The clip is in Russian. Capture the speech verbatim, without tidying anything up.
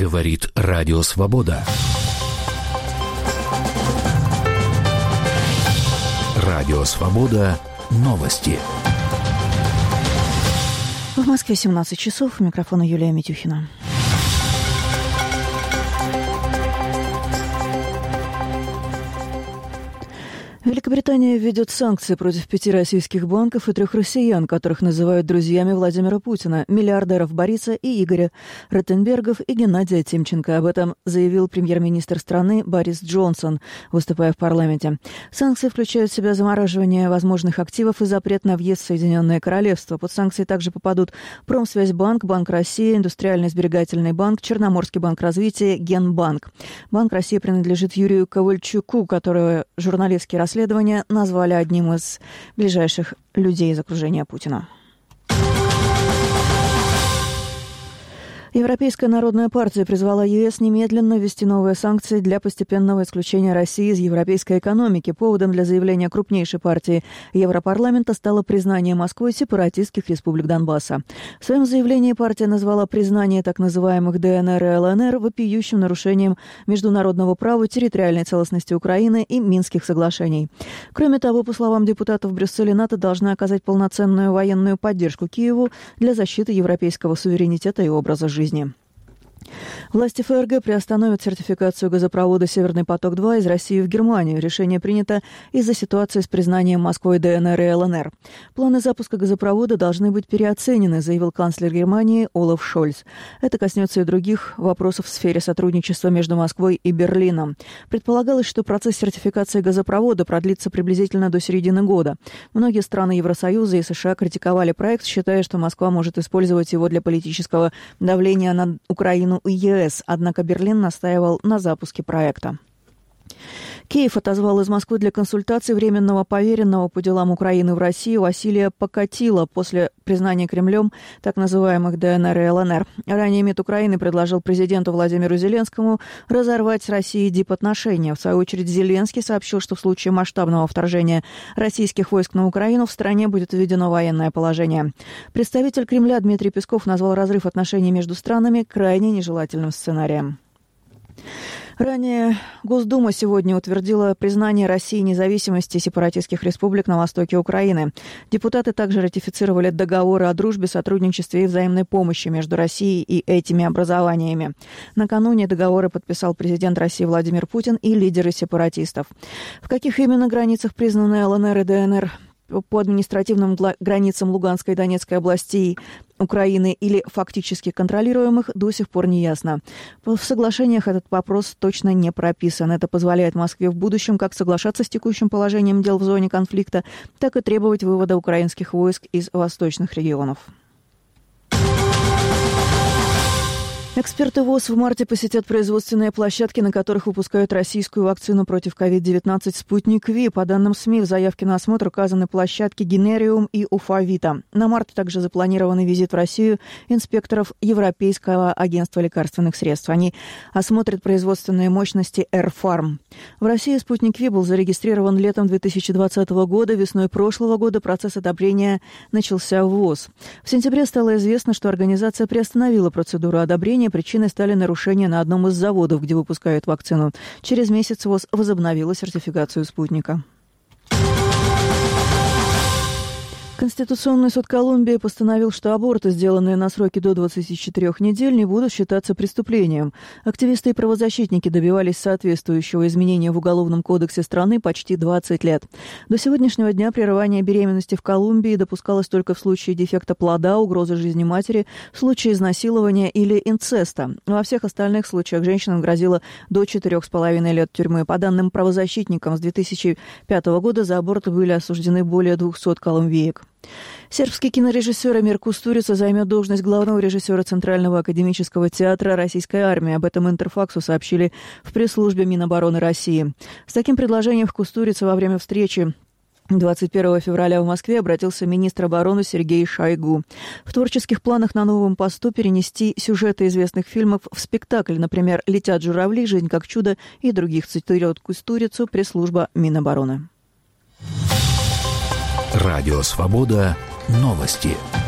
Говорит Радио Свобода. Радио Свобода. Новости. В Москве семнадцать часов. У микрофона Юлия Митюхина. Великобритания введет санкции против пяти российских банков и трех россиян, которых называют друзьями Владимира Путина, миллиардеров Бориса и Игоря Ротенбергов и Геннадия Тимченко. Об этом заявил премьер-министр страны Борис Джонсон, выступая в парламенте. Санкции включают в себя замораживание возможных активов и запрет на въезд в Соединенное Королевство. Под санкции также попадут Промсвязьбанк, Банк России, Индустриальный сберегательный банк, Черноморский банк развития, Генбанк. Банк России принадлежит Юрию Ковальчуку, которого журналистские расследования Расследование назвали одним из ближайших людей из окружения Путина. Европейская народная партия призвала ЕС немедленно ввести новые санкции для постепенного исключения России из европейской экономики. Поводом для заявления крупнейшей партии Европарламента стало признание Москвой сепаратистских республик Донбасса. В своем заявлении партия назвала признание так называемых ДНР и ЛНР вопиющим нарушением международного права, территориальной целостности Украины и Минских соглашений. Кроме того, по словам депутатов, в Брюсселе НАТО должны оказать полноценную военную поддержку Киеву для защиты европейского суверенитета и образа жизни. Власти ФРГ приостановят сертификацию газопровода «Северный поток-два» из России в Германию. Решение принято из-за ситуации с признанием Москвой ДНР и ЛНР. Планы запуска газопровода должны быть переоценены, заявил канцлер Германии Олаф Шольц. Это коснется и других вопросов в сфере сотрудничества между Москвой и Берлином. Предполагалось, что процесс сертификации газопровода продлится приблизительно до середины года. Многие страны Евросоюза и США критиковали проект, считая, что Москва может использовать его для политического давления на Украину и ЕС, однако Берлин настаивал на запуске проекта. Киев отозвал из Москвы для консультаций временного поверенного по делам Украины в Россию Василия Покатила после признания Кремлем так называемых ДНР и ЛНР. Ранее МИД Украины предложил президенту Владимиру Зеленскому разорвать с Россией дипотношения. В свою очередь Зеленский сообщил, что в случае масштабного вторжения российских войск на Украину в стране будет введено военное положение. Представитель Кремля Дмитрий Песков назвал разрыв отношений между странами крайне нежелательным сценарием. Ранее Госдума сегодня утвердила признание России независимости сепаратистских республик на востоке Украины. Депутаты также ратифицировали договоры о дружбе, сотрудничестве и взаимной помощи между Россией и этими образованиями. Накануне договоры подписал президент России Владимир Путин и лидеры сепаратистов. В каких именно границах признаны ЛНР и ДНР по административным границам Луганской и Донецкой областей Украины или фактически контролируемых, до сих пор не ясно. В соглашениях этот вопрос точно не прописан. Это позволяет Москве в будущем как соглашаться с текущим положением дел в зоне конфликта, так и требовать вывода украинских войск из восточных регионов. Эксперты ВОЗ в марте посетят производственные площадки, на которых выпускают российскую вакцину против ковид девятнадцать «Спутник Ви». По данным СМИ, в заявке на осмотр указаны площадки «Генериум» и «Уфавита». На март также запланированный визит в Россию инспекторов Европейского агентства лекарственных средств. Они осмотрят производственные мощности «Эрфарм». В России «Спутник Ви» был зарегистрирован летом две тысячи двадцатого года. Весной прошлого года процесс одобрения начался в ВОЗ. В сентябре стало известно, что организация приостановила процедуру одобрения. Причиной стали нарушения на одном из заводов, где выпускают вакцину. Через месяц ВОЗ возобновила сертификацию спутника. Конституционный суд Колумбии постановил, что аборты, сделанные на сроки до двадцати четырёх недель, не будут считаться преступлением. Активисты и правозащитники добивались соответствующего изменения в Уголовном кодексе страны почти двадцать лет. До сегодняшнего дня прерывание беременности в Колумбии допускалось только в случае дефекта плода, угрозы жизни матери, в случае изнасилования или инцеста. Во всех остальных случаях женщинам грозило до четырех с половиной лет тюрьмы. По данным правозащитникам, с две тысячи пятого года за аборты были осуждены более двухсот колумбиек. Сербский кинорежиссер Эмир Кустурица займет должность главного режиссера Центрального академического театра российской армии. Об этом Интерфаксу сообщили в пресс-службе Минобороны России. С таким предложением в Кустурице во время встречи двадцать первого февраля в Москве обратился министр обороны Сергей Шойгу. В творческих планах на новом посту перенести сюжеты известных фильмов в спектакль, например, «Летят журавли», «Жизнь как чудо» и других, цитирует Кустурицу пресс-служба Минобороны. Радио Свобода. Новости.